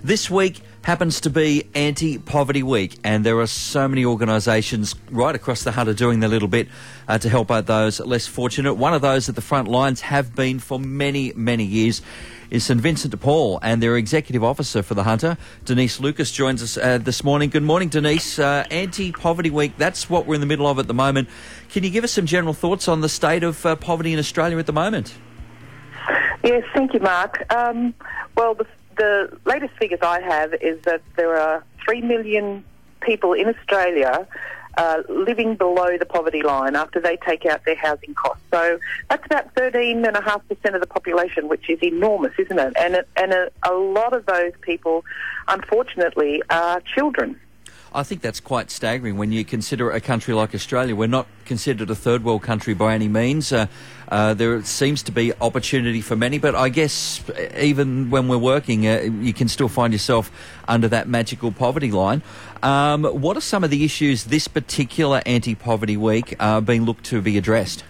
This week happens to be Anti-Poverty Week, and there are so many organisations right across the Hunter doing their little bit to help out those less fortunate. One of those at the front lines have been for many, many years is St Vincent de Paul, and their Executive Officer for the Hunter, Denise Lucas, joins us this morning. Good morning, Denise. Anti-Poverty Week, that's what we're in the middle of at the moment. Can you give us some general thoughts on the state of poverty in Australia at the moment? Yes, thank you, Mark. Well, the latest figures I have is that there are 3 million people in Australia living below the poverty line after they take out their housing costs. So that's about 13.5% of the population, which is enormous, isn't it? And a lot of those people, unfortunately, are children. I think that's quite staggering when you consider a country like Australia. We're not considered a third world country by any means. There seems to be opportunity for many, but I guess even when we're working, you can still find yourself under that magical poverty line. What are some of the issues this particular Anti-Poverty Week being looked to be addressed?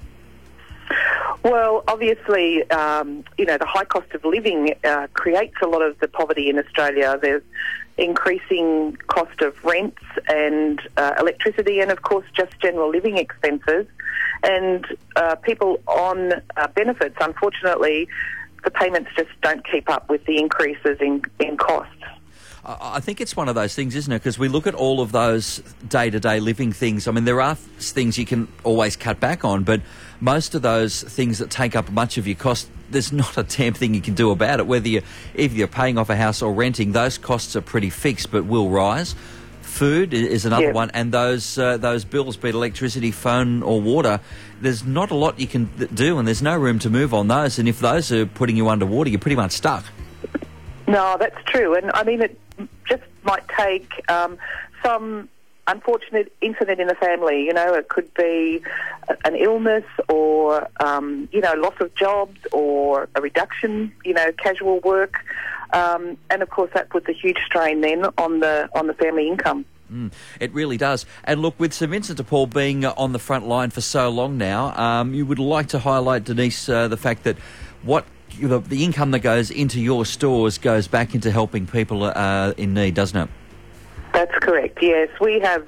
Well, obviously, the high cost of living creates a lot of the poverty in Australia. There's increasing cost of rents and electricity and, of course, just general living expenses. And people on benefits, unfortunately, the payments just don't keep up with the increases in costs. I think it's one of those things, isn't it? Because we look at all of those day-to-day living things. I mean, there are things you can always cut back on, but most of those things that take up much of your cost, there's not a damn thing you can do about it. If you're paying off a house or renting, those costs are pretty fixed, but will rise. Food is another one, and those bills, be it electricity, phone or water, there's not a lot you can do, and there's no room to move on those. And if those are putting you underwater, you're pretty much stuck. No, that's true. And I mean, it just might take some unfortunate incident in the family. You know, it could be an illness or, loss of jobs or a reduction, casual work. And of course, that puts a huge strain then on the family income. It really does. And look, with St Vincent de Paul being on the front line for so long now, you would like to highlight, Denise, the fact that the income that goes into your stores goes back into helping people in need, doesn't it? That's correct. Yes, we have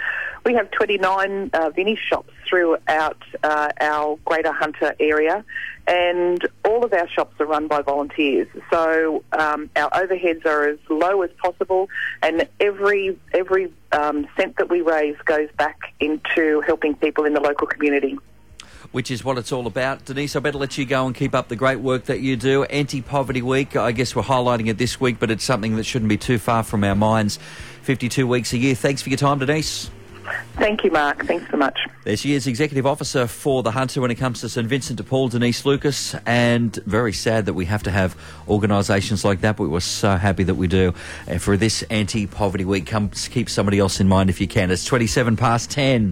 29 Vinnie shops throughout our Greater Hunter area, and all of our shops are run by volunteers. So our overheads are as low as possible, and every cent that we raise goes back into helping people in the local community. Which is what it's all about. Denise, I better let you go and keep up the great work that you do. Anti-Poverty Week, I guess we're highlighting it this week, but it's something that shouldn't be too far from our minds. 52 weeks a year. Thanks for your time, Denise. Thank you, Mark. Thanks so much. There she is, Executive Officer for the Hunter when it comes to St Vincent de Paul, Denise Lucas, and very sad that we have to have organisations like that, but we're so happy that we do. And for this Anti-Poverty Week, come keep somebody else in mind if you can. It's 10:27.